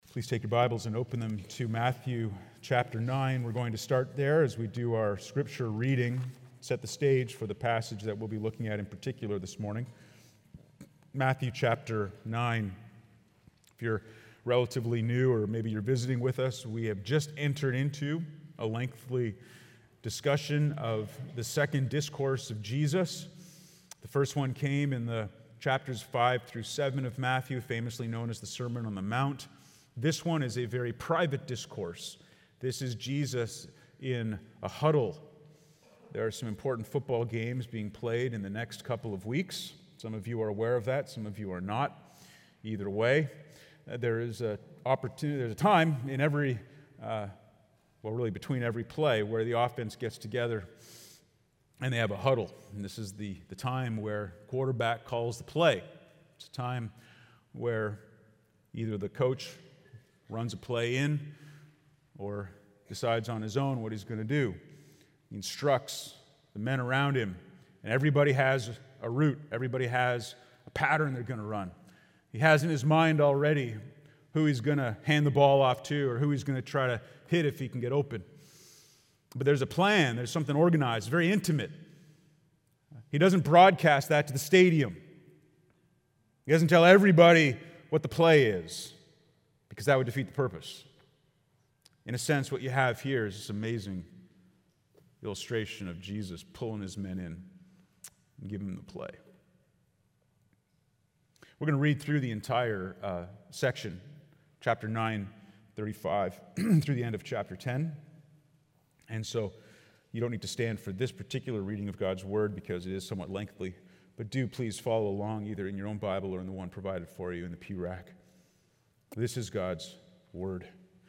Please take your Bibles and open them to Matthew chapter 9. We're going to start there as we do our scripture reading, set the stage for the passage that we'll be looking at in particular this morning. Matthew chapter 9. If you're relatively new or maybe you're visiting with us, we have just entered into a lengthy discussion of the second discourse of Jesus. The first one came in the chapters 5 through 7 of Matthew, famously known as the Sermon on the Mount. This one is a very private discourse. This is Jesus in a huddle. There are some important football games being played in the next couple of weeks. Some of you are aware of that, some of you are not. Either way, there's a time in every, really between every play where the offense gets together and they have a huddle. And this is the time where quarterback calls the play. It's a time where either the coach runs a play in or decides on his own what he's going to do. He instructs the men around him, and everybody has a route. Everybody has a pattern they're going to run. He has in his mind already who he's going to hand the ball off to or who he's going to try to hit if he can get open. But there's a plan. There's something organized, very intimate. He doesn't broadcast that to the stadium. He doesn't tell everybody what the play is, because that would defeat the purpose. In a sense, what you have here is this amazing illustration of Jesus pulling his men in and giving them the play. We're going to read through the entire section, chapter 9, 35, through the end of chapter 10. And so you don't need to stand for this particular reading of God's Word because it is somewhat lengthy, but do please follow along either in your own Bible or in the one provided for you in the pew rack. This is God's Word.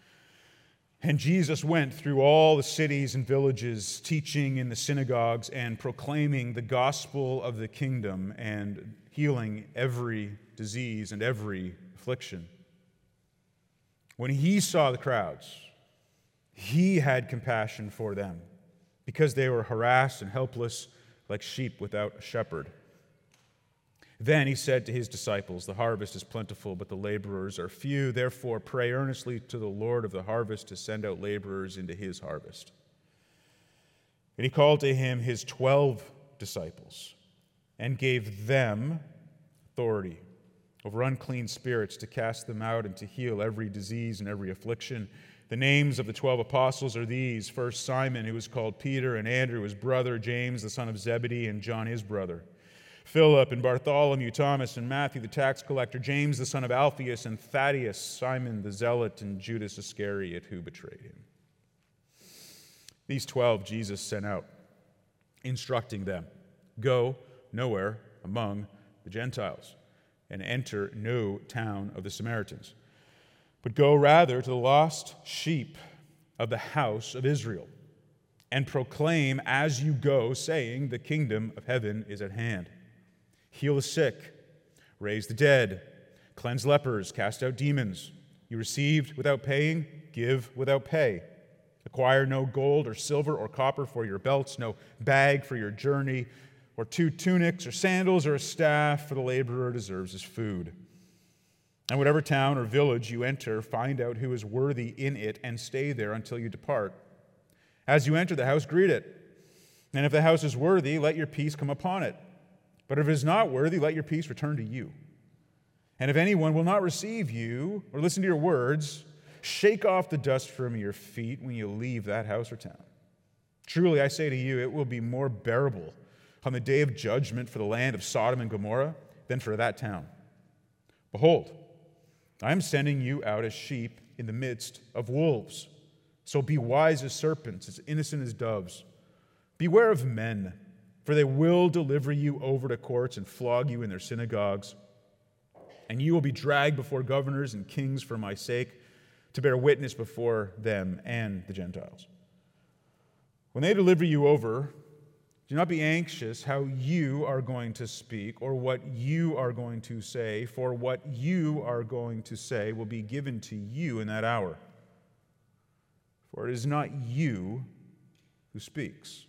And Jesus went through all the cities and villages, teaching in the synagogues and proclaiming the gospel of the kingdom and healing every disease and every affliction. When he saw the crowds, he had compassion for them because they were harassed and helpless like sheep without a shepherd. Then he said to his disciples, "The harvest is plentiful, but the laborers are few. Therefore, pray earnestly to the Lord of the harvest to send out laborers into his harvest." And he called to him his 12 disciples and gave them authority over unclean spirits to cast them out and to heal every disease and every affliction. The names of the 12 apostles are these: first Simon, who was called Peter, and Andrew his brother, James the son of Zebedee, and John his brother, Philip and Bartholomew, Thomas and Matthew the tax collector, James the son of Alphaeus, and Thaddeus, Simon the zealot, and Judas Iscariot who betrayed him. These 12 Jesus sent out, instructing them, "Go nowhere among the Gentiles, and enter no town of the Samaritans, but go rather to the lost sheep of the house of Israel, and proclaim as you go, saying, the kingdom of heaven is at hand. Heal the sick, raise the dead, cleanse lepers, cast out demons. You received without paying, give without pay. Acquire no gold or silver or copper for your belts, no bag for your journey, or 2 tunics or sandals or a staff, for the laborer deserves his food. And whatever town or village you enter, find out who is worthy in it and stay there until you depart. As you enter the house, greet it. And if the house is worthy, let your peace come upon it. But if it is not worthy, let your peace return to you. And if anyone will not receive you or listen to your words, shake off the dust from your feet when you leave that house or town. Truly, I say to you, it will be more bearable on the day of judgment for the land of Sodom and Gomorrah than for that town. Behold, I am sending you out as sheep in the midst of wolves. So be wise as serpents, as innocent as doves. Beware of men, for they will deliver you over to courts and flog you in their synagogues. And you will be dragged before governors and kings for my sake, to bear witness before them and the Gentiles. When they deliver you over, do not be anxious how you are going to speak or what you are going to say, for what you are going to say will be given to you in that hour. For it is not you who speaks,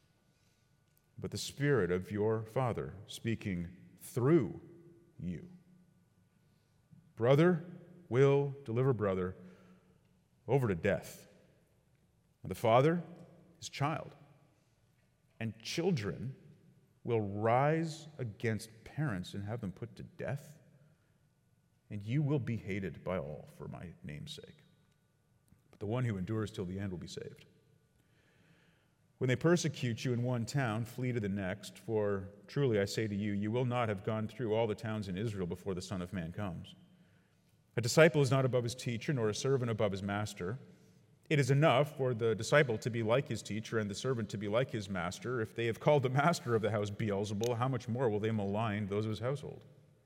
but the Spirit of your Father speaking through you. Brother, will deliver brother over to death. And the father, his child. And children will rise against parents and have them put to death. And you will be hated by all for my name's sake. But the one who endures till the end will be saved. When they persecute you in one town, flee to the next, for truly I say to you, you will not have gone through all the towns in Israel before the Son of Man comes. A disciple is not above his teacher, nor a servant above his master. It is enough for the disciple to be like his teacher and the servant to be like his master. If they have called the master of the house Beelzebul, how much more will they malign those of his household?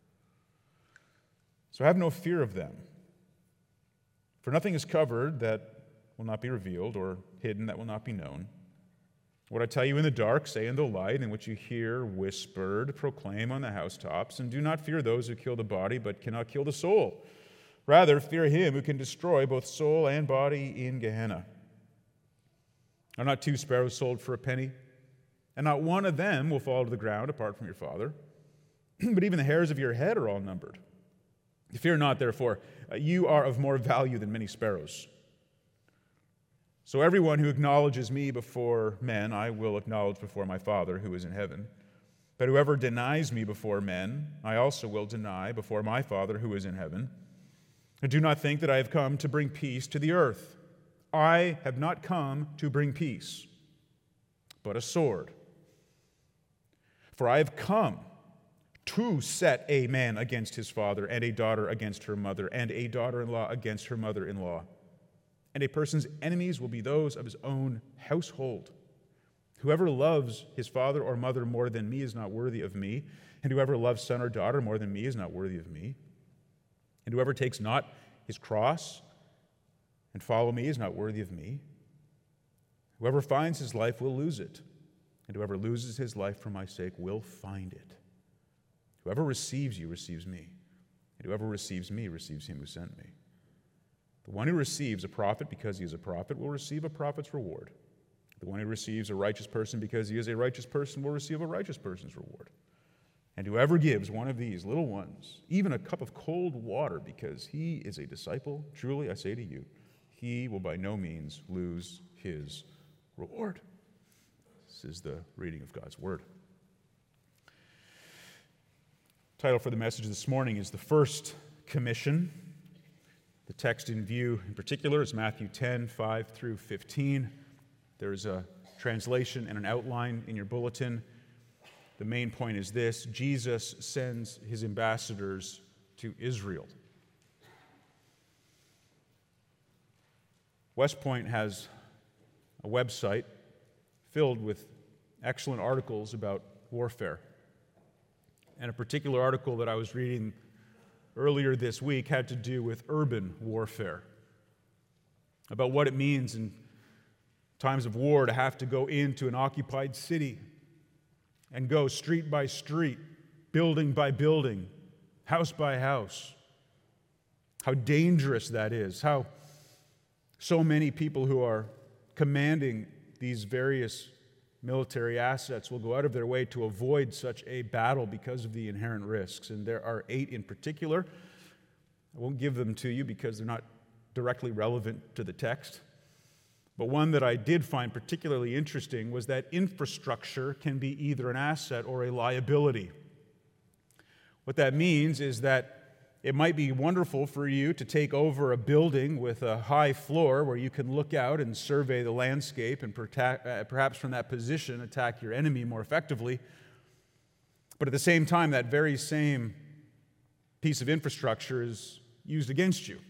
So have no fear of them. For nothing is covered that will not be revealed, or hidden that will not be known. What I tell you in the dark, say in the light, and what you hear whispered, proclaim on the housetops. And do not fear those who kill the body, but cannot kill the soul. Rather, fear him who can destroy both soul and body in Gehenna. Are not 2 sparrows sold for a penny? And not one of them will fall to the ground apart from your Father. But even the hairs of your head are all numbered. Fear not, therefore, you are of more value than many sparrows. So everyone who acknowledges me before men, I will acknowledge before my Father who is in heaven. But whoever denies me before men, I also will deny before my Father who is in heaven. And do not think that I have come to bring peace to the earth. I have not come to bring peace, but a sword. For I have come to set a man against his father, and a daughter against her mother, and a daughter-in-law against her mother-in-law. And a person's enemies will be those of his own household. Whoever loves his father or mother more than me is not worthy of me, and whoever loves son or daughter more than me is not worthy of me. And whoever takes not his cross and follow me is not worthy of me. Whoever finds his life will lose it, and whoever loses his life for my sake will find it. Whoever receives you receives me, and whoever receives me receives him who sent me. The one who receives a prophet because he is a prophet will receive a prophet's reward. The one who receives a righteous person because he is a righteous person will receive a righteous person's reward. And whoever gives one of these little ones even a cup of cold water because he is a disciple, truly I say to you, he will by no means lose his reward. This is the reading of God's word. The title for the message this morning is The First Commission. The text in view in particular is Matthew 10, 5 through 15. There is a translation and an outline in your bulletin. The main point is this: Jesus sends his ambassadors to Israel. West Point has a website filled with excellent articles about warfare. And a particular article that I was reading earlier this week had to do with urban warfare, about what it means in times of war to have to go into an occupied city and go street by street, building by building, house by house. How dangerous that is, how so many people who are commanding these various military assets will go out of their way to avoid such a battle because of the inherent risks. And there are 8 in particular. I won't give them to you because they're not directly relevant to the text. But one that I did find particularly interesting was that infrastructure can be either an asset or a liability. What that means is that it might be wonderful for you to take over a building with a high floor where you can look out and survey the landscape and perhaps from that position attack your enemy more effectively. But at the same time, that very same piece of infrastructure is used against you.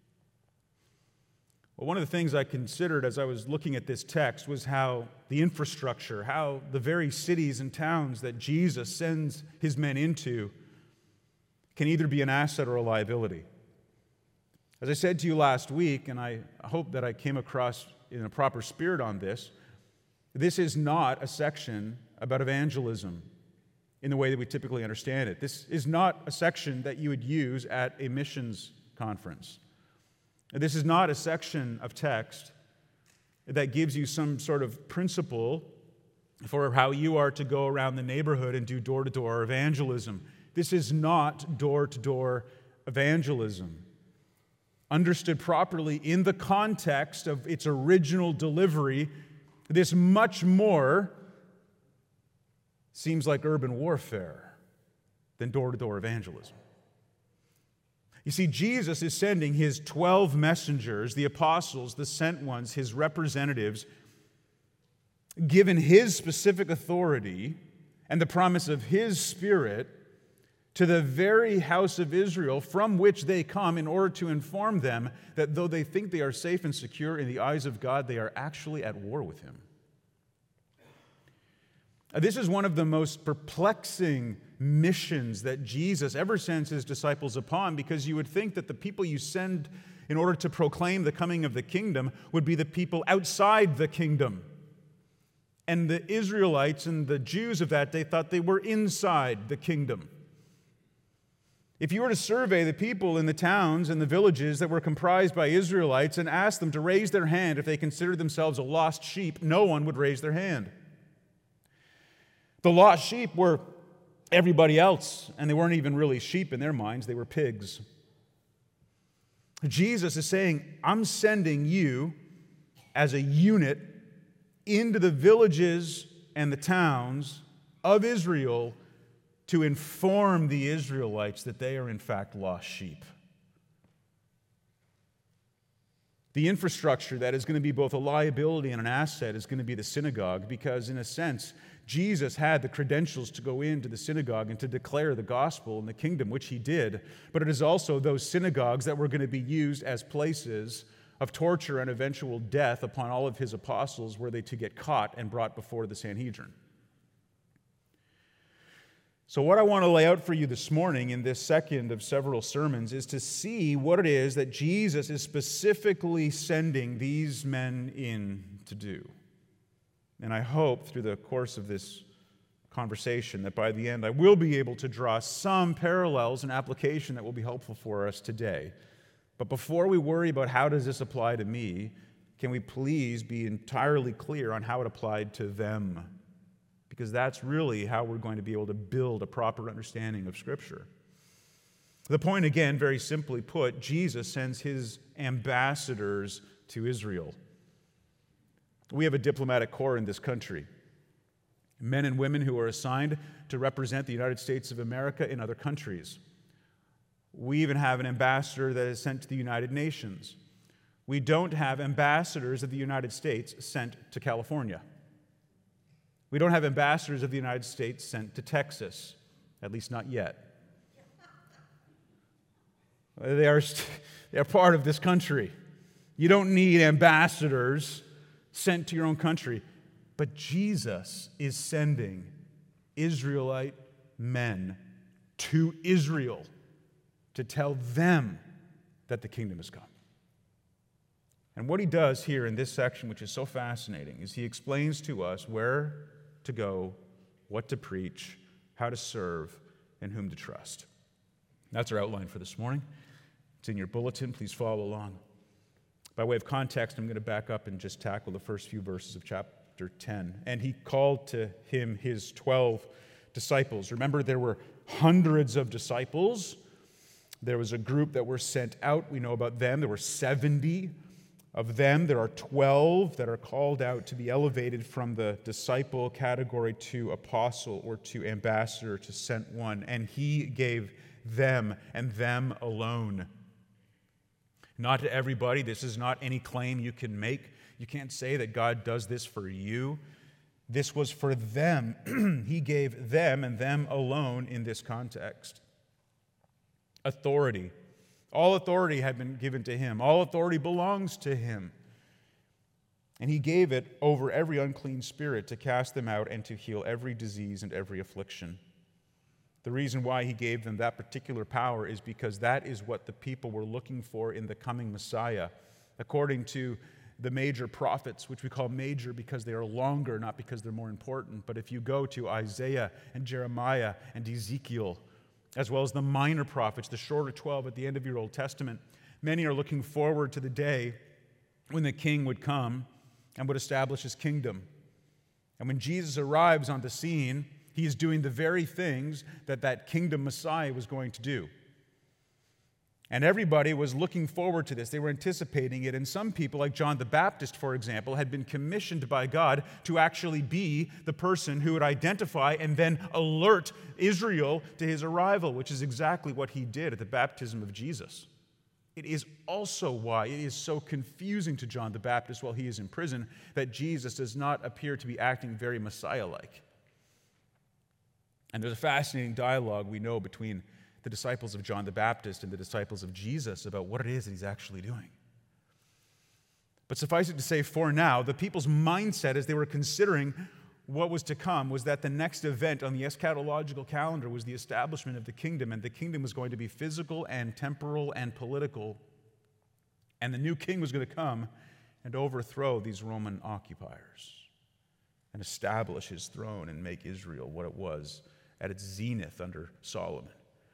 Well, one of the things I considered as I was looking at this text was how the infrastructure, how the very cities and towns that Jesus sends his men into can either be an asset or a liability. As I said to you last week, and I hope that I came across in a proper spirit on this, this is not a section about evangelism in the way that we typically understand it. This is not a section that you would use at a missions conference. This is not a section of text that gives you some sort of principle for how you are to go around the neighborhood and do door-to-door evangelism. This is not door-to-door evangelism. understood properly in the context of its original delivery, this much more seems like urban warfare than door-to-door evangelism. You see, Jesus is sending his 12 messengers, the apostles, the sent ones, his representatives, given his specific authority and the promise of his Spirit, to the very house of Israel from which they come in order to inform them that though they think they are safe and secure in the eyes of God, they are actually at war with him. This is one of the most perplexing missions that Jesus ever sends his disciples upon, because you would think that the people you send in order to proclaim the coming of the kingdom would be the people outside the kingdom. And the Israelites and the Jews of that day thought they were inside the kingdom. If you were to survey the people in the towns and the villages that were comprised by Israelites and ask them to raise their hand if they considered themselves a lost sheep, no one would raise their hand. The lost sheep were everybody else, and they weren't even really sheep in their minds, they were pigs. Jesus is saying, I'm sending you as a unit into the villages and the towns of Israel to inform the Israelites that they are in fact lost sheep. The infrastructure that is going to be both a liability and an asset is going to be the synagogue, because in a sense, Jesus had the credentials to go into the synagogue and to declare the gospel and the kingdom, which he did. But it is also those synagogues that were going to be used as places of torture and eventual death upon all of his apostles, were they to get caught and brought before the Sanhedrin. So what I want to lay out for you this morning in this second of several sermons is to see what it is that Jesus is specifically sending these men in to do. And I hope through the course of this conversation that by the end I will be able to draw some parallels and application that will be helpful for us today. But before we worry about how does this apply to me, can we please be entirely clear on how it applied to them? Because that's really how we're going to be able to build a proper understanding of Scripture. The point, again, very simply put, Jesus sends his ambassadors to Israel. We have a diplomatic corps in this country, men and women who are assigned to represent the United States of America in other countries. We even have an ambassador that is sent to the United Nations. We don't have ambassadors of the United States sent to California. We don't have ambassadors of the United States sent to Texas, at least not yet. They are part of this country. You don't need ambassadors sent to your own country. But Jesus is sending Israelite men to Israel to tell them that the kingdom has come. And what he does here in this section, which is so fascinating, is he explains to us where to go, what to preach, how to serve, and whom to trust. That's our outline for this morning. It's in your bulletin. Please follow along. By way of context, I'm going to back up and just tackle the first few verses of chapter 10. And he called to him his 12 disciples. Remember, there were hundreds of disciples. There was a group that were sent out. We know about them. There were 70 of them. There are 12 that are called out to be elevated from the disciple category to apostle or to ambassador to sent one. And he gave them and them alone. Not to everybody. This is not any claim you can make. You can't say that God does this for you. This was for them. He gave them and them alone in this context. Authority. All authority had been given to him. All authority belongs to him. And he gave it over every unclean spirit to cast them out and to heal every disease and every affliction. The reason why he gave them that particular power is because that is what the people were looking for in the coming Messiah. According to the major prophets, which we call major because they are longer, not because they're more important. But if you go to Isaiah and Jeremiah and Ezekiel, as well as the minor prophets, the shorter 12 at the end of your Old Testament, many are looking forward to the day when the king would come and would establish his kingdom. And when Jesus arrives on the scene, he is doing the very things that kingdom Messiah was going to do. And everybody was looking forward to this. They were anticipating it. And some people, like John the Baptist, for example, had been commissioned by God to actually be the person who would identify and then alert Israel to his arrival, which is exactly what he did at the baptism of Jesus. It is also why it is so confusing to John the Baptist while he is in prison that Jesus does not appear to be acting very Messiah-like. And there's a fascinating dialogue we know between the disciples of John the Baptist and the disciples of Jesus about what it is that he's actually doing. But suffice it to say, for now, the people's mindset as they were considering what was to come was that the next event on the eschatological calendar was the establishment of the kingdom, and the kingdom was going to be physical and temporal and political, and the new king was going to come and overthrow these Roman occupiers and establish his throne and make Israel what it was at its zenith under Solomon.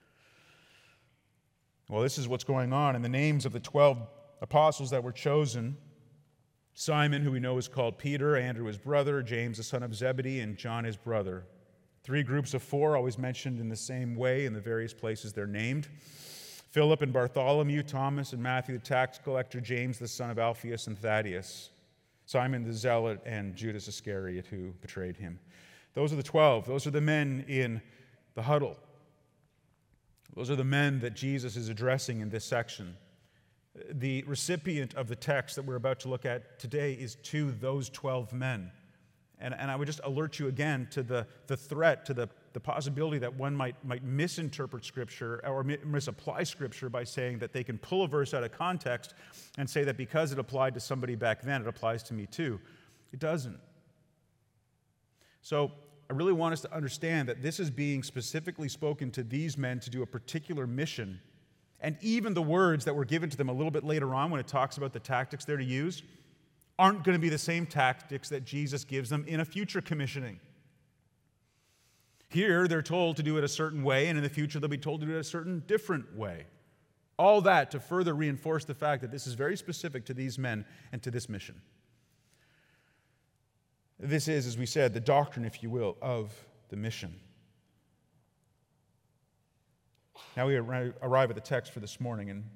Well, this is what's going on. And the names of the 12 apostles that were chosen: Simon, who we know is called Peter, Andrew his brother, James the son of Zebedee, and John his brother. 3 groups of 4, always mentioned in the same way in the various places they're named: Philip and Bartholomew, Thomas and Matthew the tax collector, James the son of Alphaeus and Thaddeus, Simon the zealot, and Judas Iscariot, who betrayed him. Those are the 12. Those are the men in the huddle. Those are the men that Jesus is addressing in this section. The recipient of the text that we're about to look at today is to those 12 men. And I would just alert you again to the threat, to the possibility that one might misinterpret Scripture or misapply Scripture by saying that they can pull a verse out of context and say that because it applied to somebody back then, it applies to me too. It doesn't. So I really want us to understand that this is being specifically spoken to these men to do a particular mission. And even the words that were given to them a little bit later on when it talks about the tactics they're to use aren't going to be the same tactics that Jesus gives them in a future commissioning. Here, they're told to do it a certain way, and in the future, they'll be told to do it a certain different way. All that to further reinforce the fact that this is very specific to these men and to this mission. This is, as we said, the doctrine, if you will, of the mission. Now we arrive at the text for this morning, and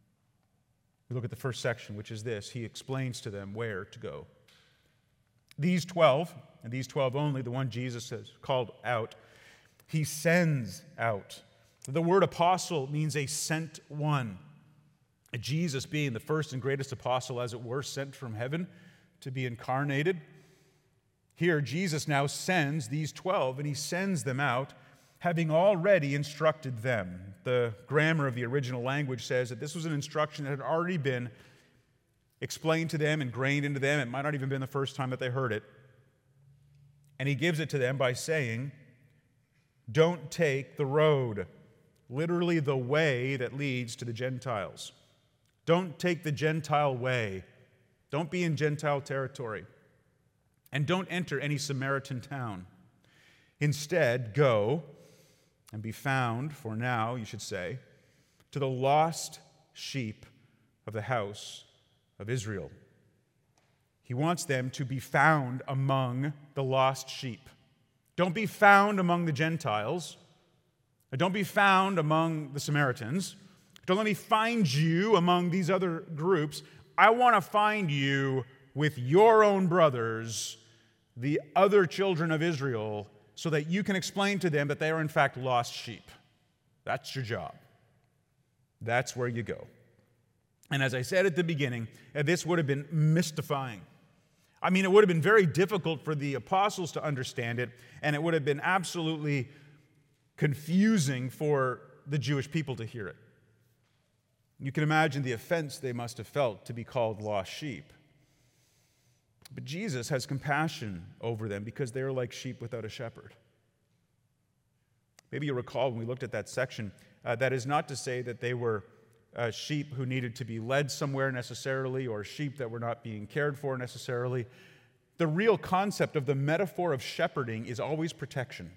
we look at the first section, which is this. He explains to them where to go. These 12, and these 12 only, the one Jesus has called out, he sends out. The word apostle means a sent one. Jesus being the first and greatest apostle, as it were, sent from heaven to be incarnated. Here, Jesus now sends these 12, and he sends them out, having already instructed them. The grammar of the original language says that this was an instruction that had already been explained to them, ingrained into them. It might not even been the first time that they heard it. And he gives it to them by saying, don't take the road, literally the way that leads to the Gentiles. Don't take the Gentile way. Don't be in Gentile territory. And don't enter any Samaritan town. Instead, go and be found, for now, you should say, to the lost sheep of the house of Israel. He wants them to be found among the lost sheep. Don't be found among the Gentiles. Don't be found among the Samaritans. Don't let me find you among these other groups. I want to find you with your own brothers, the other children of Israel, so that you can explain to them that they are in fact lost sheep. That's your job. That's where you go. And as I said at the beginning, this would have been mystifying. I mean, it would have been very difficult for the apostles to understand it, and it would have been absolutely confusing for the Jewish people to hear it. You can imagine the offense they must have felt to be called lost sheep. But Jesus has compassion over them because they are like sheep without a shepherd. Maybe you recall when we looked at that section, that is not to say that they were sheep who needed to be led somewhere necessarily, or sheep that were not being cared for necessarily. The real concept of the metaphor of shepherding is always protection.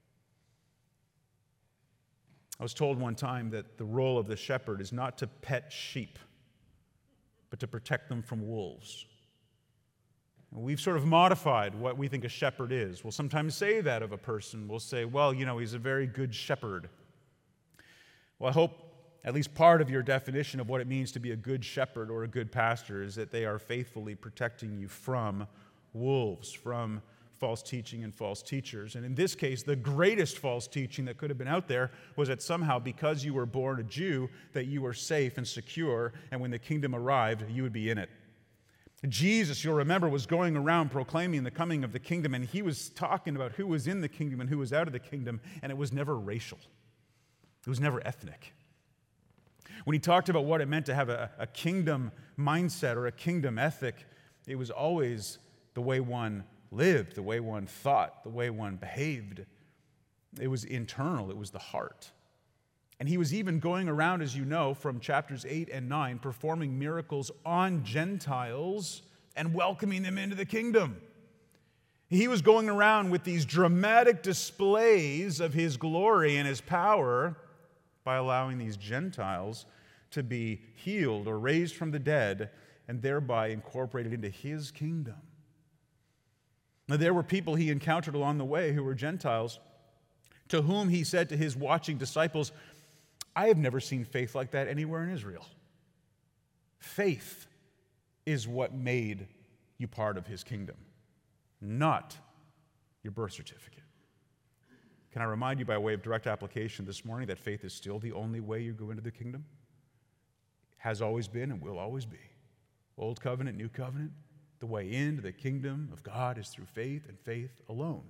I was told one time that the role of the shepherd is not to pet sheep, but to protect them from wolves. We've sort of modified what we think a shepherd is. We'll sometimes say that of a person. We'll say, well, he's a very good shepherd. Well, I hope At least part of your definition of what it means to be a good shepherd or a good pastor is that they are faithfully protecting you from wolves, from false teaching and false teachers. And in this case, the greatest false teaching that could have been out there was that somehow because you were born a Jew, that you were safe and secure, and when the kingdom arrived, you would be in it. Jesus, you'll remember, was going around proclaiming the coming of the kingdom, and he was talking about who was in the kingdom and who was out of the kingdom, and it was never racial. It was never ethnic. When he talked about what it meant to have a kingdom mindset or a kingdom ethic, it was always the way one lived, the way one thought, the way one behaved. It was internal. It was the heart. And he was even going around, as you know, from chapters 8 and 9, performing miracles on Gentiles and welcoming them into the kingdom. He was going around with these dramatic displays of his glory and his power by allowing these Gentiles to be healed or raised from the dead and thereby incorporated into his kingdom. Now, there were people he encountered along the way who were Gentiles, to whom he said to his watching disciples, I have never seen faith like that anywhere in Israel. Faith is what made you part of his kingdom, not your birth certificate. Can I remind you by way of direct application this morning that faith is still the only way you go into the kingdom? Has always been and will always be. Old covenant, new covenant. The way into the kingdom of God is through faith and faith alone.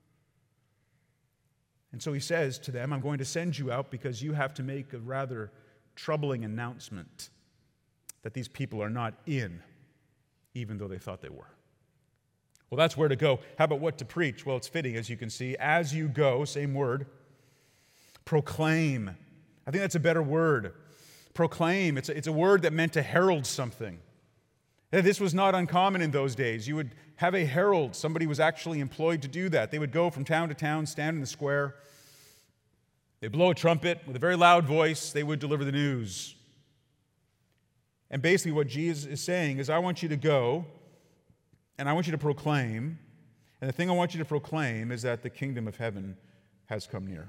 And so he says to them, I'm going to send you out because you have to make a rather troubling announcement that these people are not in, even though they thought they were. Well, that's where to go. How about what to preach? Well, it's fitting, as you can see. As you go, same word, proclaim. I think that's a better word. Proclaim. It's a word that meant to herald something. This was not uncommon in those days. You would have a herald. Somebody was actually employed to do that. They would go from town to town, stand in the square. They'd blow a trumpet with a very loud voice. They would deliver the news. And basically what Jesus is saying is, I want you to go, and I want you to proclaim. And the thing I want you to proclaim is that the kingdom of heaven has come near.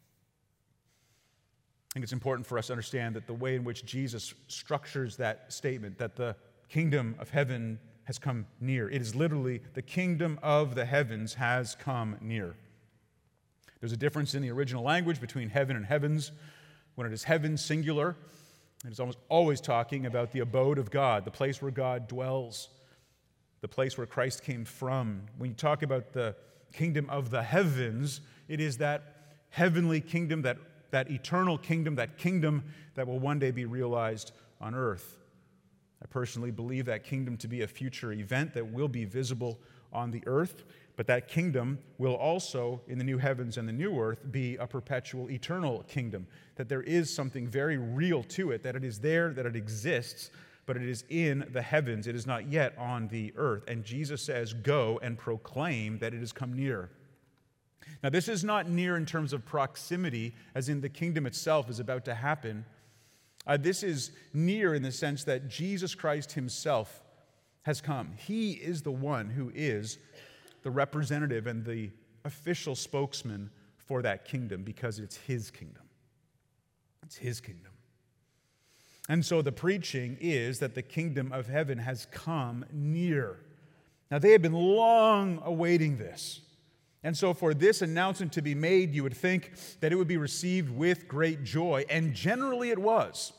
I think it's important for us to understand that the way in which Jesus structures that statement, that the kingdom of heaven has come near. It is literally the kingdom of the heavens has come near. There's a difference in the original language between heaven and heavens. When it is heaven, singular, it is almost always talking about the abode of God, the place where God dwells, the place where Christ came from. When you talk about the kingdom of the heavens, it is that heavenly kingdom, that eternal kingdom, that kingdom that will one day be realized on earth. I personally believe that kingdom to be a future event that will be visible on the earth, but that kingdom will also, in the new heavens and the new earth, be a perpetual, eternal kingdom, that there is something very real to it, that it is there, that it exists, but it is in the heavens. It is not yet on the earth. And Jesus says, go and proclaim that it has come near. Now, this is not near in terms of proximity, as in the kingdom itself is about to happen. This is near in the sense that Jesus Christ himself has come. He is the one who is the representative and the official spokesman for that kingdom because it's his kingdom. It's his kingdom. And so the preaching is that the kingdom of heaven has come near. Now, they had been long awaiting this. And so for this announcement to be made, you would think that it would be received with great joy, and generally it was.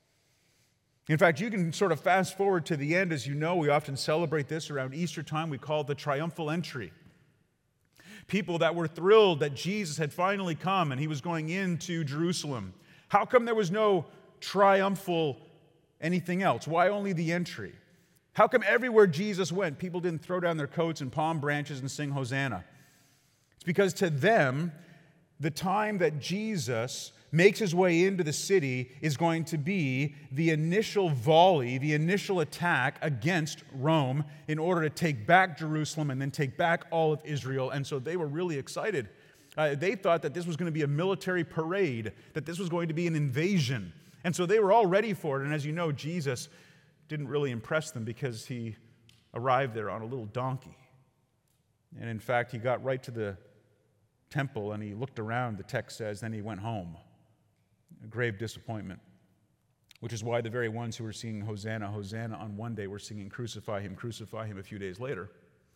In fact, you can sort of fast forward to the end. As you know, we often celebrate this around Easter time. We call it the triumphal entry. People that were thrilled that Jesus had finally come and he was going into Jerusalem. How come there was no triumphal anything else? Why only the entry? How come everywhere Jesus went, people didn't throw down their coats and palm branches and sing Hosanna? It's because to them, the time that Jesus makes his way into the city is going to be the initial volley, the initial attack against Rome in order to take back Jerusalem and then take back all of Israel. And so they were really excited. They thought that this was going to be a military parade, that this was going to be an invasion. And so they were all ready for it. And as you know, Jesus didn't really impress them because he arrived there on a little donkey. And in fact, he got right to the temple and he looked around, the text says, then he went home. A grave disappointment. which is why the very ones who were singing Hosanna, Hosanna on one day were singing Crucify Him a few days later.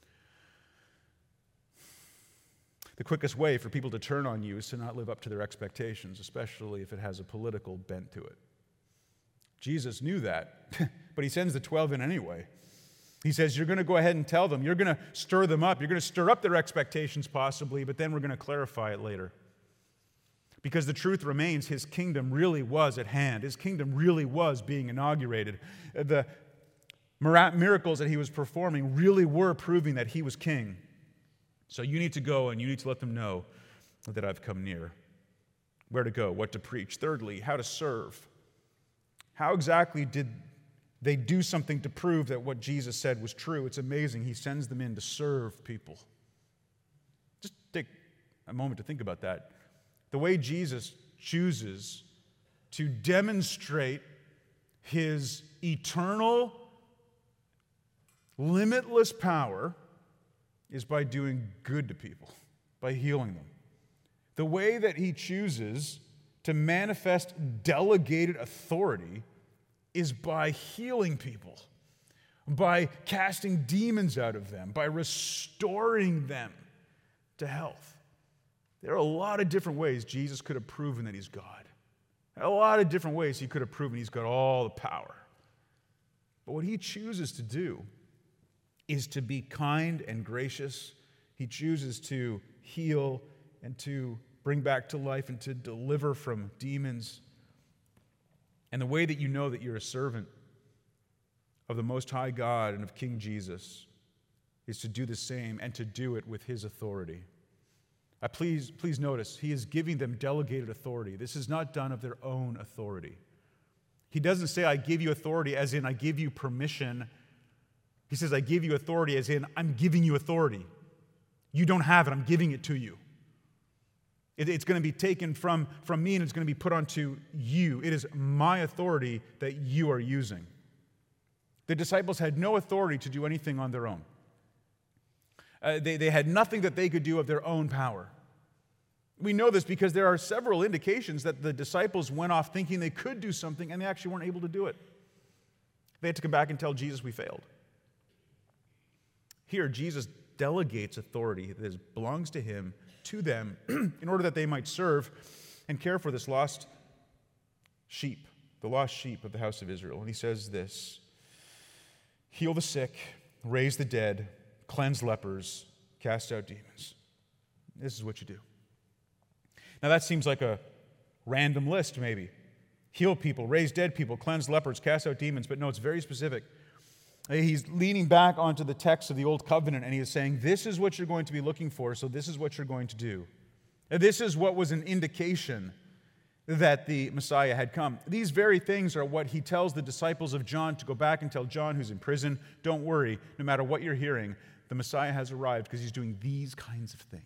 The quickest way for people to turn on you is to not live up to their expectations, especially if it has a political bent to it. Jesus knew that, but He sends the 12 in anyway. He says, you're going to go ahead and tell them. You're going to stir them up. You're going to stir up their expectations possibly, but then we're going to clarify it later. Because the truth remains, His kingdom really was at hand. His kingdom really was being inaugurated. The miracles that He was performing really were proving that He was king. So you need to go and you need to let them know that I've come near. Where to go, what to preach. Thirdly, how to serve. How exactly did they do something to prove that what Jesus said was true? It's amazing. He sends them in to serve people. Just take a moment to think about that. The way Jesus chooses to demonstrate His eternal, limitless power is by doing good to people, by healing them. The way that He chooses to manifest delegated authority is by healing people, by casting demons out of them, by restoring them to health. There are a lot of different ways Jesus could have proven that He's God. A lot of different ways He could have proven He's got all the power. But what He chooses to do is to be kind and gracious. He chooses to heal and to bring back to life and to deliver from demons. And the way that you know that you're a servant of the Most High God and of King Jesus is to do the same and to do it with His authority. Please notice, He is giving them delegated authority. This is not done of their own authority. He doesn't say, I give you authority as in I give you permission. He says, I give you authority as in I'm giving you authority. You don't have it, I'm giving it to you. It's going to be taken from me and it's going to be put onto you. It is my authority that you are using. The disciples had no authority to do anything on their own. They had nothing that they could do of their own power. We know this because there are several indications that the disciples went off thinking they could do something and they actually weren't able to do it. They had to come back and tell Jesus, we failed. Here, Jesus delegates authority that belongs to Him to them in order that they might serve and care for this lost sheep, the lost sheep of the house of Israel. And He says this, heal the sick, raise the dead, cleanse lepers, cast out demons. This is what you do. Now that seems like a random list maybe. Heal people, raise dead people, cleanse lepers, cast out demons, but no, it's very specific. He's leaning back onto the text of the Old Covenant and He is saying, this is what you're going to be looking for, so this is what you're going to do. And this is what was an indication that the Messiah had come. These very things are what He tells the disciples of John to go back and tell John, who's in prison, don't worry, no matter what you're hearing, the Messiah has arrived because He's doing these kinds of things.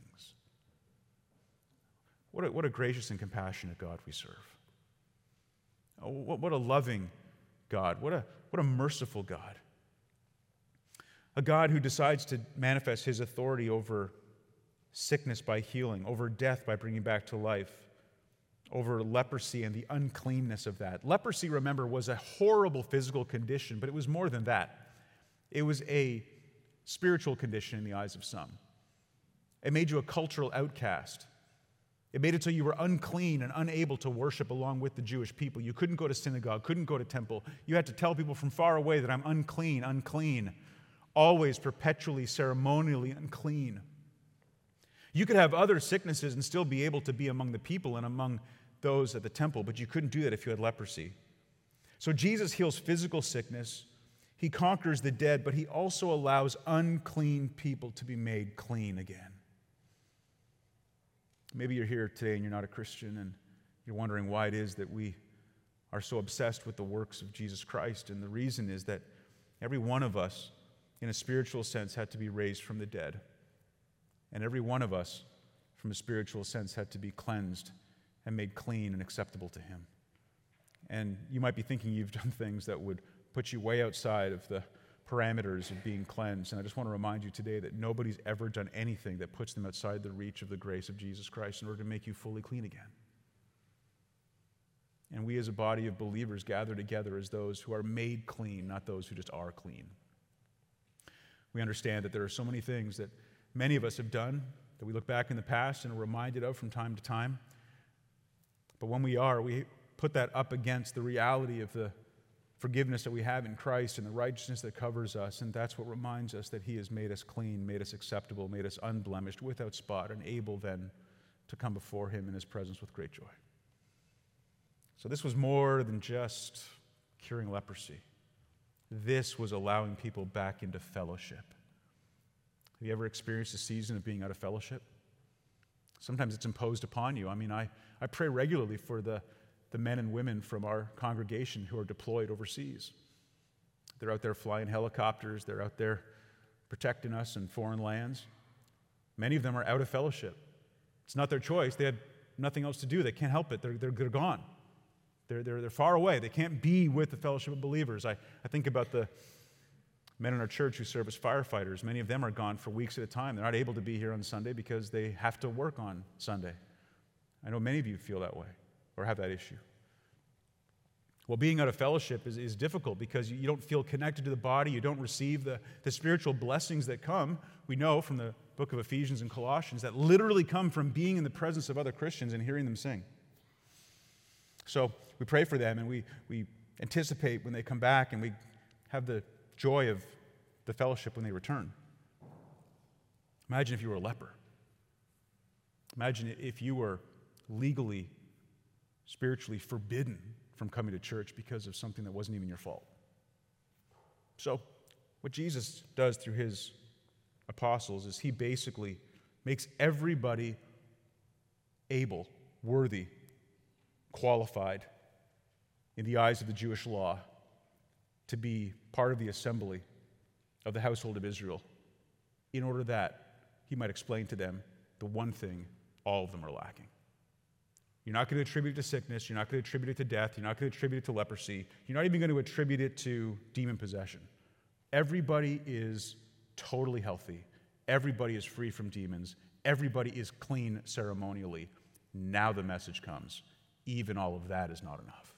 What a gracious and compassionate God we serve. Oh, what a loving God. What a merciful God. A God who decides to manifest His authority over sickness by healing, over death by bringing back to life, over leprosy and the uncleanness of that. Leprosy, remember, was a horrible physical condition, but it was more than that. It was a spiritual condition in the eyes of some. It made you a cultural outcast. It made it so you were unclean and unable to worship along with the Jewish people. You couldn't go to synagogue, couldn't go to temple. You had to tell people from far away that I'm unclean, unclean. Always perpetually, ceremonially unclean. You could have other sicknesses and still be able to be among the people and among those at the temple, but you couldn't do that if you had leprosy. So Jesus heals physical sickness. He conquers the dead, but He also allows unclean people to be made clean again. Maybe you're here today and you're not a Christian and you're wondering why it is that we are so obsessed with the works of Jesus Christ. And the reason is that every one of us, in a spiritual sense, had to be raised from the dead. And every one of us, from a spiritual sense, had to be cleansed and made clean and acceptable to Him. And you might be thinking you've done things that would put you way outside of the parameters of being cleansed. And I just want to remind you today that nobody's ever done anything that puts them outside the reach of the grace of Jesus Christ in order to make you fully clean again. And we as a body of believers gather together as those who are made clean, not those who just are clean. We understand that there are so many things that many of us have done that we look back in the past and are reminded of from time to time. But when we put that up against the reality of the forgiveness that we have in Christ and the righteousness that covers us, and that's what reminds us that He has made us clean, made us acceptable, made us unblemished, without spot, and able then to come before Him in His presence with great joy. So this was more than just curing leprosy. This was allowing people back into fellowship. Have you ever experienced a season of being out of fellowship? Sometimes it's imposed upon you. I mean, I pray regularly for the men and women from our congregation who are deployed overseas. They're out there flying helicopters. They're out there protecting us in foreign lands. Many of them are out of fellowship. It's not their choice. They had nothing else to do. They can't help it. They're gone. They're far away. They can't be with the fellowship of believers. I think about the men in our church who serve as firefighters. Many of them are gone for weeks at a time. They're not able to be here on Sunday because they have to work on Sunday. I know many of you feel that way or have that issue. Well, being out of fellowship is difficult because you don't feel connected to the body. You don't receive the spiritual blessings that come. We know from the book of Ephesians and Colossians that literally come from being in the presence of other Christians and hearing them sing. So we pray for them, and we anticipate when they come back, and we have the joy of the fellowship when they return. Imagine if you were a leper. Imagine if you were legally, spiritually forbidden from coming to church because of something that wasn't even your fault. So what Jesus does through His apostles is He basically makes everybody able, worthy, qualified in the eyes of the Jewish law to be part of the assembly of the household of Israel, in order that He might explain to them the one thing all of them are lacking. You're not going to attribute it to sickness. You're not going to attribute it to death. You're not going to attribute it to leprosy. You're not even going to attribute it to demon possession. Everybody is totally healthy. Everybody is free from demons. Everybody is clean ceremonially. Now the message comes. Even all of that is not enough.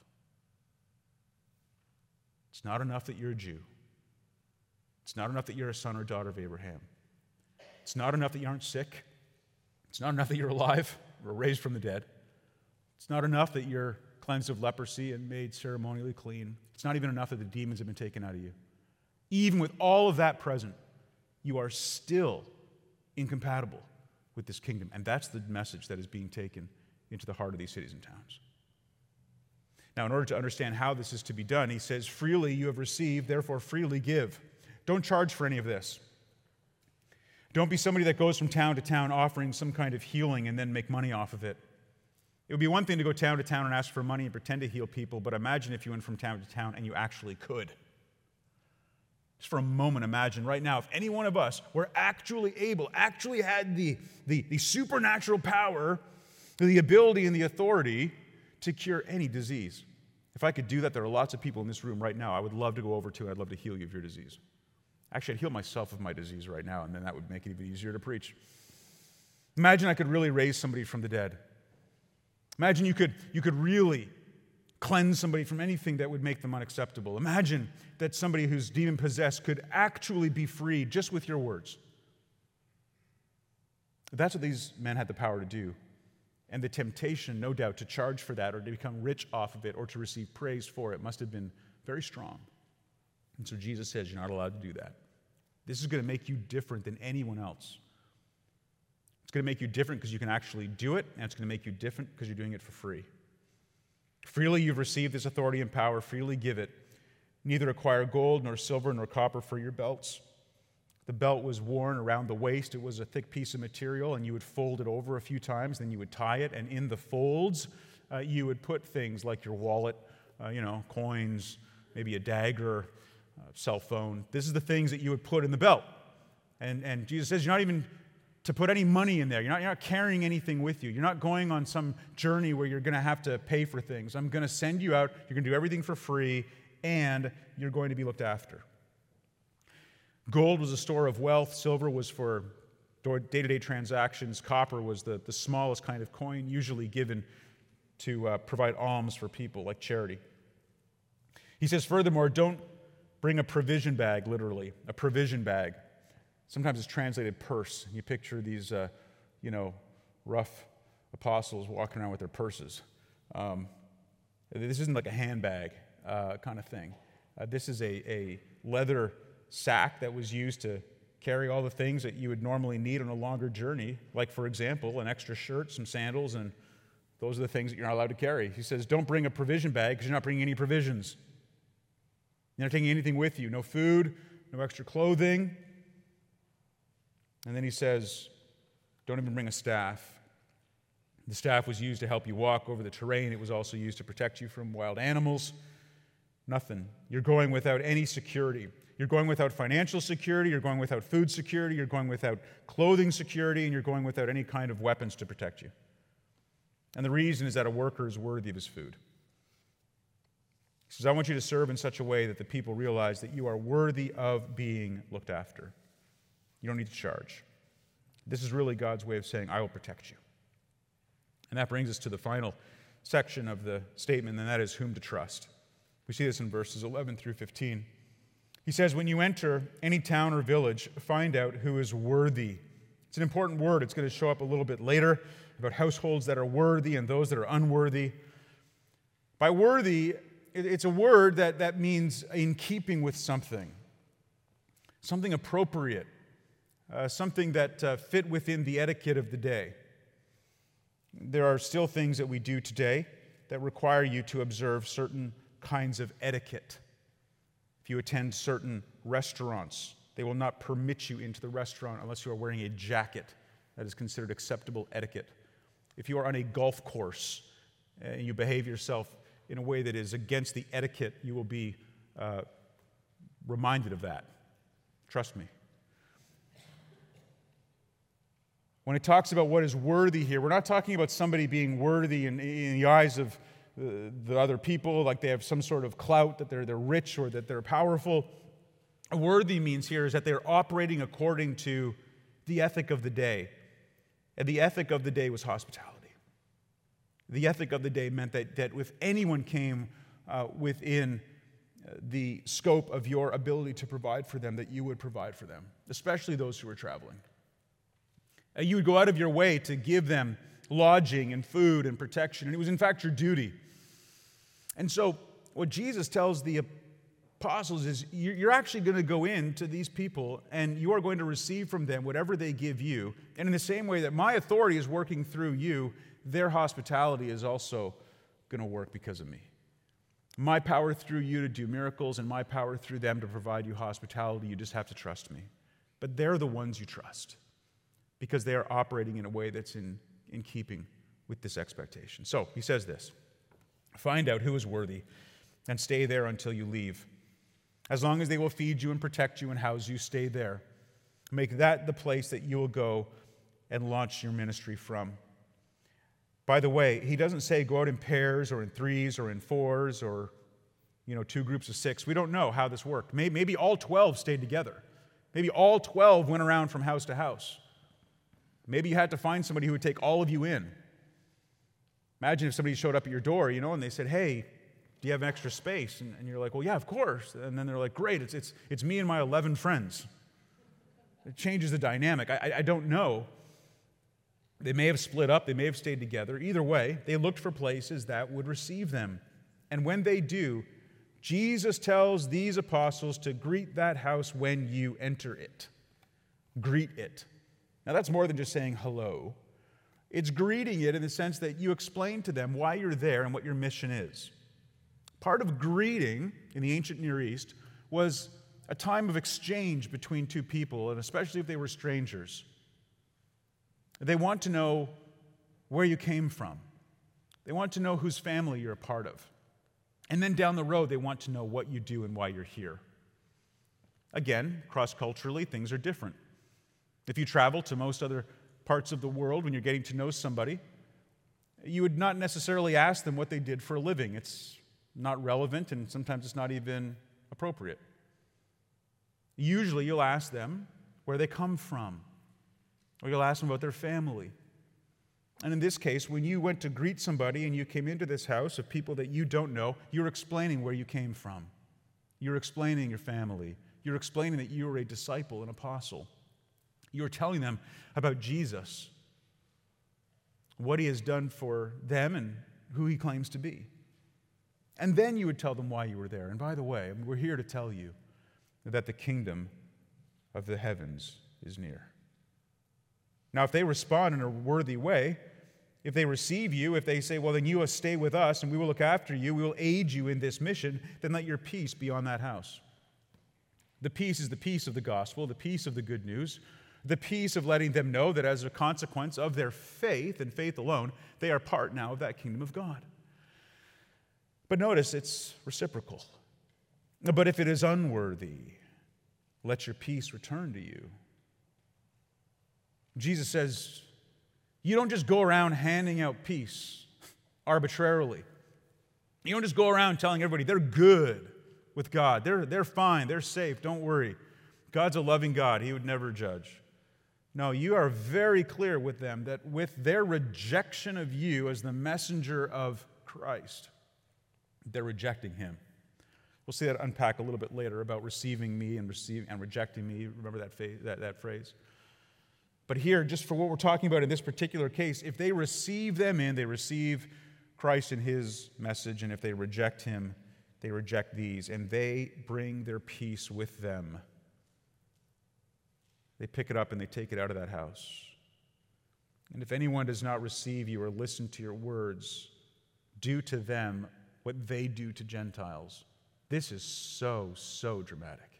It's not enough that you're a Jew. It's not enough that you're a son or daughter of Abraham. It's not enough that you aren't sick. It's not enough that you're alive or raised from the dead. It's not enough that you're cleansed of leprosy and made ceremonially clean. It's not even enough that the demons have been taken out of you. Even with all of that present, you are still incompatible with this kingdom. And that's the message that is being taken into the heart of these cities and towns. Now, in order to understand how this is to be done, he says, freely you have received, therefore freely give. Don't charge for any of this. Don't be somebody that goes from town to town offering some kind of healing and then make money off of it. It would be one thing to go town to town and ask for money and pretend to heal people, but imagine if you went from town to town and you actually could. Just for a moment, imagine right now, if any one of us were actually able, actually had the supernatural power, the ability and the authority to cure any disease. If I could do that, there are lots of people in this room right now I would love to go over to, and I'd love to heal you of your disease. Actually, I'd heal myself of my disease right now, and then that would make it even easier to preach. Imagine I could really raise somebody from the dead. Imagine you could really cleanse somebody from anything that would make them unacceptable. Imagine that somebody who's demon-possessed could actually be freed just with your words. That's what these men had the power to do. And the temptation, no doubt, to charge for that or to become rich off of it or to receive praise for it must have been very strong. And so Jesus says you're not allowed to do that. This is going to make you different than anyone else. It's going to make you different because you can actually do it, and it's going to make you different because you're doing it for free. Freely you've received this authority and power, freely give it. Neither acquire gold, nor silver, nor copper for your belts. The belt was worn around the waist. It was a thick piece of material, and you would fold it over a few times, then you would tie it, and in the folds, you would put things like your wallet, coins, maybe a dagger, cell phone. This is the things that you would put in the belt. And Jesus says you're not even to put any money in there. You're not carrying anything with you. You're not going on some journey where you're going to have to pay for things. I'm going to send you out. You're going to do everything for free, and you're going to be looked after. Gold was a store of wealth. Silver was for day-to-day transactions. Copper was the smallest kind of coin, usually given to provide alms for people, like charity. He says, furthermore, don't bring a provision bag, literally, a provision bag. Sometimes it's translated purse. You picture these, rough apostles walking around with their purses. This isn't like a handbag kind of thing. This is a leather sack that was used to carry all the things that you would normally need on a longer journey, like, for example, an extra shirt, some sandals, and those are the things that you're not allowed to carry. He says, don't bring a provision bag because you're not bringing any provisions. You're not taking anything with you. No food, no extra clothing. And then he says, don't even bring a staff. The staff was used to help you walk over the terrain. It was also used to protect you from wild animals. Nothing. You're going without any security. You're going without financial security. You're going without food security. You're going without clothing security. And you're going without any kind of weapons to protect you. And the reason is that a worker is worthy of his food. He says, I want you to serve in such a way that the people realize that you are worthy of being looked after. You don't need to charge. This is really God's way of saying, I will protect you. And that brings us to the final section of the statement, and that is whom to trust. We see this in verses 11 through 15. He says, when you enter any town or village, find out who is worthy. It's an important word. It's going to show up a little bit later about households that are worthy and those that are unworthy. By worthy, it's a word that means in keeping with something appropriate, something that fit within the etiquette of the day. There are still things that we do today that require you to observe certain kinds of etiquette. If you attend certain restaurants, they will not permit you into the restaurant unless you are wearing a jacket. That is considered acceptable etiquette. If you are on a golf course and you behave yourself in a way that is against the etiquette, you will be reminded of that. Trust me. When it talks about what is worthy here, we're not talking about somebody being worthy in the eyes of the other people, like they have some sort of clout, that they're rich or that they're powerful. Worthy means here is that they're operating according to the ethic of the day. And the ethic of the day was hospitality. The ethic of the day meant that if anyone came within the scope of your ability to provide for them, that you would provide for them, especially those who are traveling. You would go out of your way to give them lodging and food and protection, and it was in fact your duty. And so what Jesus tells the apostles is you're actually going to go in to these people and you are going to receive from them whatever they give you. And in the same way that my authority is working through you, their hospitality is also going to work because of me. My power through you to do miracles and my power through them to provide you hospitality, you just have to trust me. But they're the ones you trust because they are operating in a way that's in keeping with this expectation. So he says this, find out who is worthy and stay there until you leave. As long as they will feed you and protect you and house you, stay there. Make that the place that you will go and launch your ministry from. By the way, he doesn't say go out in pairs or in threes or in fours or, two groups of 6. We don't know how this worked. Maybe all 12 stayed together. Maybe all 12 went around from house to house. Maybe you had to find somebody who would take all of you in. Imagine if somebody showed up at your door, and they said, hey, do you have extra space? And you're like, well, yeah, of course. And then they're like, great, it's me and my 11 friends. It changes the dynamic. I don't know. They may have split up. They may have stayed together. Either way, they looked for places that would receive them. And when they do, Jesus tells these apostles to greet that house when you enter it. Greet it. Now, that's more than just saying hello. It's greeting it in the sense that you explain to them why you're there and what your mission is. Part of greeting in the ancient Near East was a time of exchange between two people, and especially if they were strangers. They want to know where you came from. They want to know whose family you're a part of. And then down the road, they want to know what you do and why you're here. Again, cross-culturally, things are different. If you travel to most other parts of the world when you're getting to know somebody, you would not necessarily ask them what they did for a living. It's not relevant, and sometimes it's not even appropriate. Usually you'll ask them where they come from, or you'll ask them about their family. And in this case, when you went to greet somebody and you came into this house of people that you don't know, you're explaining where you came from. You're explaining your family. You're explaining that you are a disciple, an apostle. You're telling them about Jesus, what he has done for them and who he claims to be. And then you would tell them why you were there. And by the way, we're here to tell you that the kingdom of the heavens is near. Now, if they respond in a worthy way, if they receive you, if they say, well, then you must stay with us and we will look after you, we will aid you in this mission, then let your peace be on that house. The peace is the peace of the gospel, the peace of the good news, the peace of letting them know that as a consequence of their faith and faith alone, they are part now of that kingdom of God. But notice it's reciprocal. But if it is unworthy, let your peace return to you. Jesus says, you don't just go around handing out peace arbitrarily. You don't just go around telling everybody they're good with God. They're fine. They're safe. Don't worry. God's a loving God. He would never judge. No, you are very clear with them that with their rejection of you as the messenger of Christ, they're rejecting him. We'll see that unpack a little bit later about receiving me and rejecting me. Remember that phrase? But here, just for what we're talking about in this particular case, if they receive them in, they receive Christ and his message, and if they reject him, they reject these, and they bring their peace with them. They pick it up and they take it out of that house. And if anyone does not receive you or listen to your words, do to them what they do to Gentiles. This is so, so dramatic.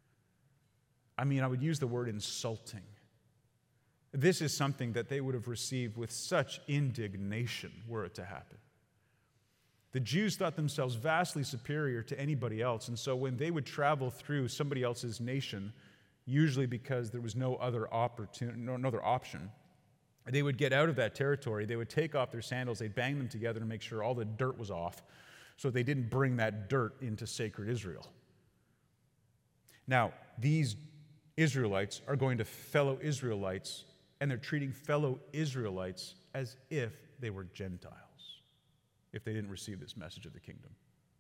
I mean, I would use the word insulting. This is something that they would have received with such indignation were it to happen. The Jews thought themselves vastly superior to anybody else, and so when they would travel through somebody else's nation, usually because there was no other option, they would get out of that territory, they would take off their sandals, they'd bang them together to make sure all the dirt was off, so they didn't bring that dirt into sacred Israel. Now, these Israelites are going to fellow Israelites, and they're treating fellow Israelites as if they were Gentiles, if they didn't receive this message of the kingdom.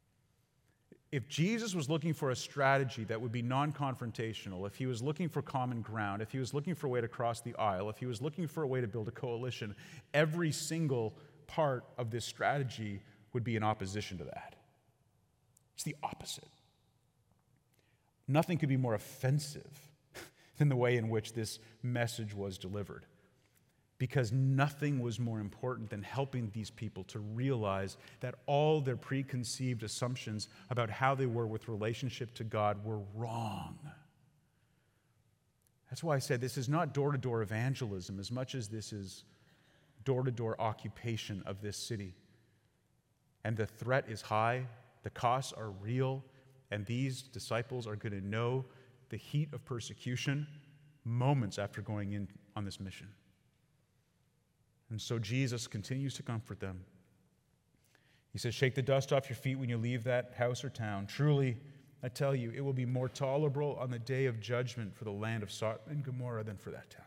If Jesus was looking for a strategy that would be non-confrontational, if he was looking for common ground, if he was looking for a way to cross the aisle, if he was looking for a way to build a coalition, every single part of this strategy would be in opposition to that. It's the opposite. Nothing could be more offensive than the way in which this message was delivered, because nothing was more important than helping these people to realize that all their preconceived assumptions about how they were with relationship to God were wrong. That's why I said this is not door-to-door evangelism as much as this is door-to-door occupation of this city. And the threat is high, the costs are real, and these disciples are going to know the heat of persecution moments after going in on this mission. And so Jesus continues to comfort them. He says, shake the dust off your feet when you leave that house or town. Truly, I tell you, it will be more tolerable on the day of judgment for the land of Sodom and Gomorrah than for that town.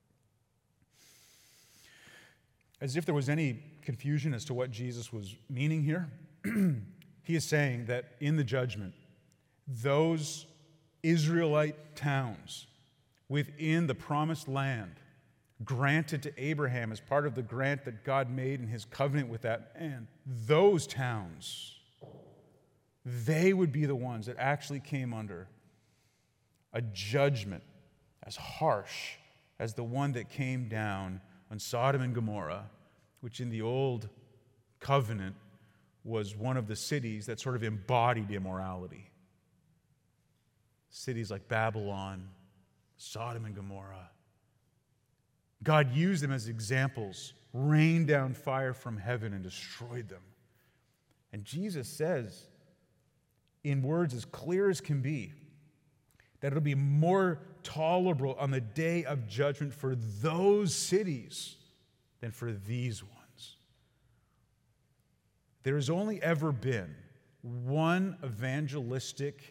As if there was any confusion as to what Jesus was meaning here, he is saying that in the judgment, those Israelite towns within the promised land granted to Abraham as part of the grant that God made in his covenant with that man, those towns, they would be the ones that actually came under a judgment as harsh as the one that came down on Sodom and Gomorrah, which in the old covenant was one of the cities that sort of embodied immorality. Cities like Babylon, Sodom and Gomorrah. God used them as examples, rained down fire from heaven and destroyed them. And Jesus says, in words as clear as can be, that it'll be more tolerable on the day of judgment for those cities than for these ones. There has only ever been one evangelistic,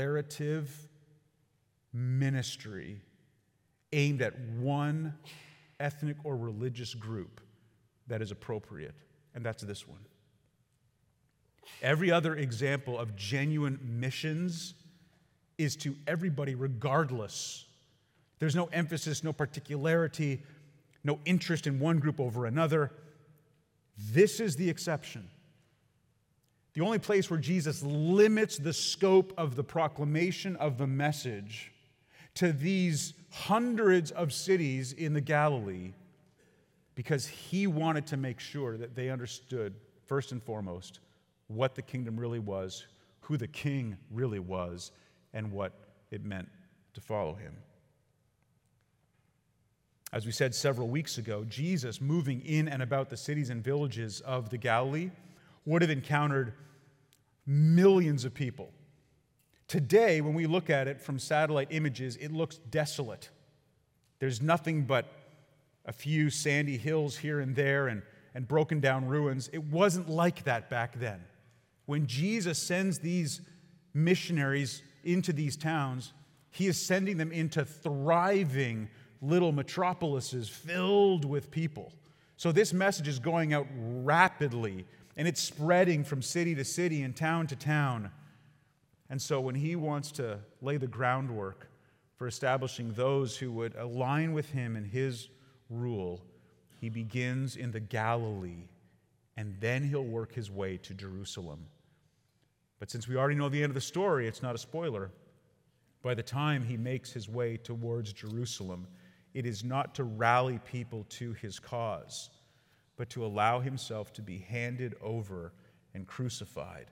declarative ministry aimed at one ethnic or religious group that is appropriate, and that's this one. Every other example of genuine missions is to everybody regardless. There's no emphasis, no particularity, no interest in one group over another. This is the exception. The only place where Jesus limits the scope of the proclamation of the message to these hundreds of cities in the Galilee, because he wanted to make sure that they understood, first and foremost, what the kingdom really was, who the king really was, and what it meant to follow him. As we said several weeks ago, Jesus, moving in and about the cities and villages of the Galilee, would have encountered millions of people. Today, when we look at it from satellite images, it looks desolate. There's nothing but a few sandy hills here and there and broken down ruins. It wasn't like that back then. When Jesus sends these missionaries into these towns, he is sending them into thriving little metropolises filled with people. So this message is going out rapidly, and it's spreading from city to city and town to town. And so when he wants to lay the groundwork for establishing those who would align with him in his rule, he begins in the Galilee, and then he'll work his way to Jerusalem. But since we already know the end of the story, it's not a spoiler. By the time he makes his way towards Jerusalem, it is not to rally people to his cause, but to allow himself to be handed over and crucified.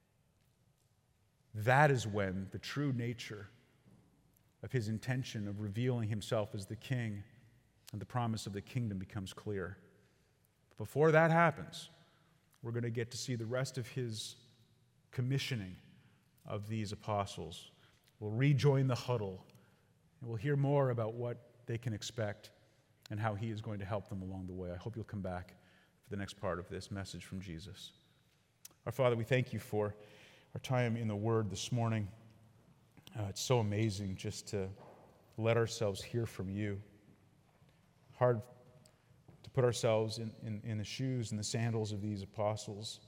That is when the true nature of his intention of revealing himself as the king and the promise of the kingdom becomes clear. Before that happens, we're going to get to see the rest of his commissioning of these apostles. We'll rejoin the huddle, and we'll hear more about what they can expect and how he is going to help them along the way. I hope you'll come back for the next part of this message from Jesus. Our Father, we thank you for our time in the Word this morning. It's so amazing just to let ourselves hear from you. Hard to put ourselves in the shoes and the sandals of these apostles.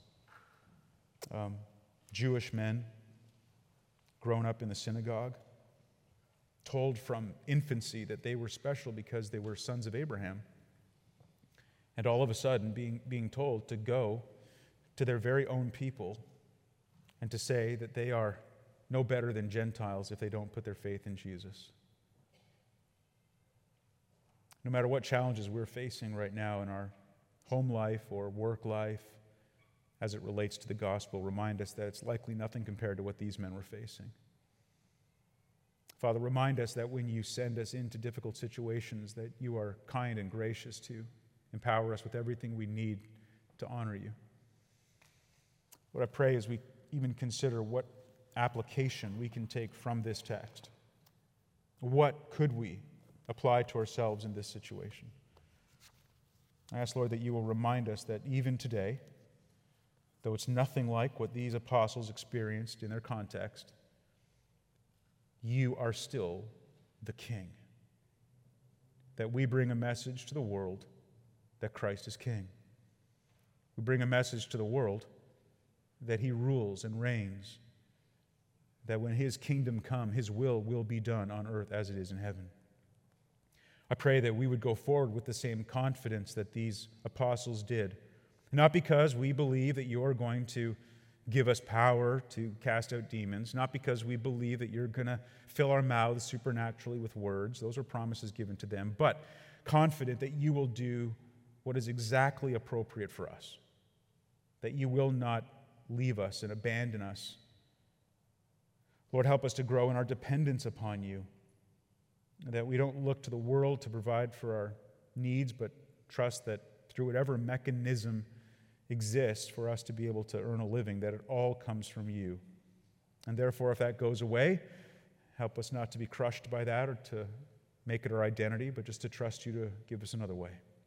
Jewish men, grown up in the synagogue, told from infancy that they were special because they were sons of Abraham. And all of a sudden being told to go to their very own people and to say that they are no better than Gentiles if they don't put their faith in Jesus. No matter what challenges we're facing right now in our home life or work life as it relates to the gospel, remind us that it's likely nothing compared to what these men were facing. Father, remind us that when you send us into difficult situations, that you are kind and gracious to empower us with everything we need to honor you. What I pray is we even consider what application we can take from this text. What could we apply to ourselves in this situation? I ask, Lord, that you will remind us that even today, though it's nothing like what these apostles experienced in their context, you are still the King. That we bring a message to the world that Christ is King. We bring a message to the world that he rules and reigns, that when his kingdom come, his will be done on earth as it is in heaven. I pray that we would go forward with the same confidence that these apostles did, not because we believe that you are going to give us power to cast out demons, not because we believe that you're going to fill our mouths supernaturally with words. Those are promises given to them, but confident that you will do what is exactly appropriate for us, that you will not leave us and abandon us. Lord, help us to grow in our dependence upon you, that we don't look to the world to provide for our needs, but trust that through whatever mechanism exists for us to be able to earn a living, that it all comes from you. And therefore, if that goes away, help us not to be crushed by that or to make it our identity, but just to trust you to give us another way.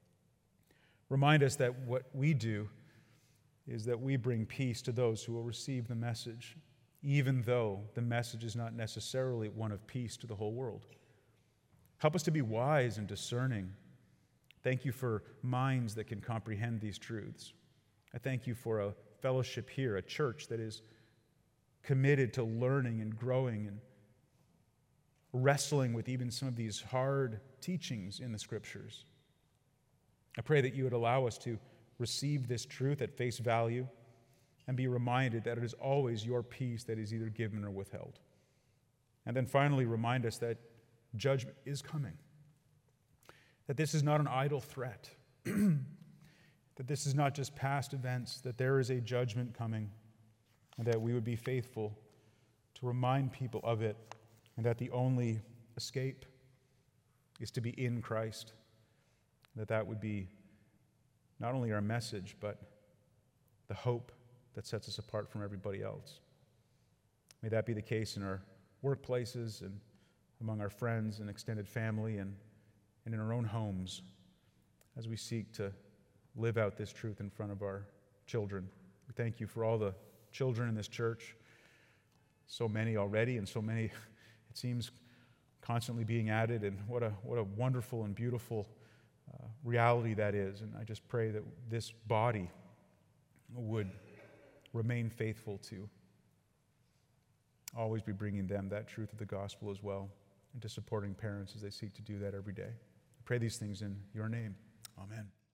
Remind us that what we do is that we bring peace to those who will receive the message, even though the message is not necessarily one of peace to the whole world. Help us to be wise and discerning Thank you for minds that can comprehend these truths. I thank you for a fellowship here, a church that is committed to learning and growing and wrestling with even some of these hard teachings in the Scriptures. I pray that you would allow us to receive this truth at face value and be reminded that it is always your peace that is either given or withheld. And then finally, remind us that judgment is coming, that this is not an idle threat, that this is not just past events, that there is a judgment coming, and that we would be faithful to remind people of it, and that the only escape is to be in Christ, that would be not only our message, but the hope that sets us apart from everybody else. May that be the case in our workplaces and among our friends and extended family and in our own homes as we seek to live out this truth in front of our children. We thank you for all the children in this church, so many already and so many, it seems, constantly being added, and what a wonderful and beautiful reality that is. And I just pray that this body would remain faithful to always be bringing them that truth of the gospel as well, and to supporting parents as they seek to do that every day. I pray these things in your name. Amen.